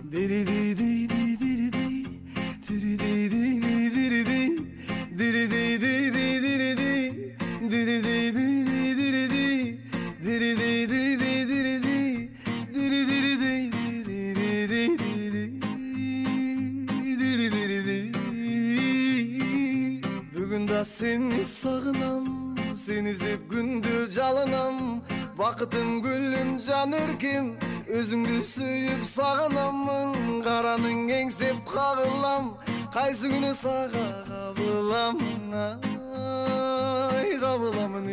Diri di di di diri di, diri di di di diri di, diri di di di diri di, diri di di di diri di, diri di di di diri di, diri di di di diri di, diri di. Бүгін да сені сағынам, сені іздеп күнде жалынам. Бақытым гүлім жан еркем, өзіңді сүйіп сағынамын. Қараның еңсеп қағылам, қайсы күні саға қабыламын, ай қабыламын.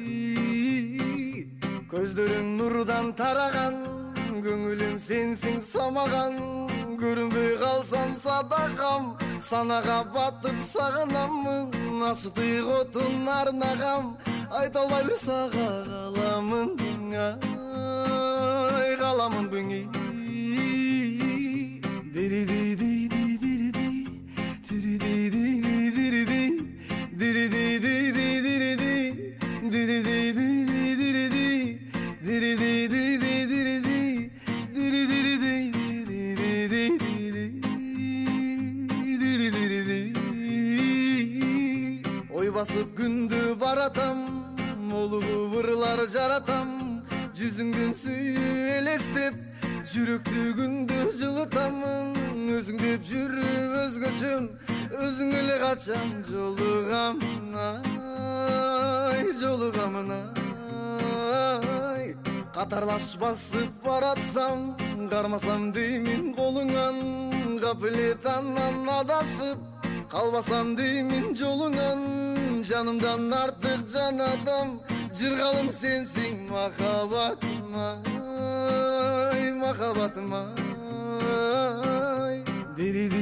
Көздерің нұрдан тараған, көңілім сенсің самаған. Көрінбей қалсам садақам, санаға батып сағынамын. Ашытық отын арнағам, айта алмай бір саға қаламын, ай қаламын бүңі. Дири ди ди ди дири ди, дири ди ди ди дири ди, дири ди ди ди дири ди, дири ди ди ди дири ди, дири ди ди ди дири ди, дири ди ди ди дири ди. Ой басып күнді баратам, молугу вырлар жаратам. Жүзіңден сүйі елестеп, жүректі күнді жылытамын. Өзің деп жүріп өзгөчөм, өзің эле качам жолугамын, ай жолугамын, ай. Катарлаш басып баратсам, кармасам деймин колуңан. Капилетанан адашып, қалбасам деймин жолуңан. Жанымдан артық жан адам, жыргалым сенсің махаббатым, ай махаббатым, ай. Дири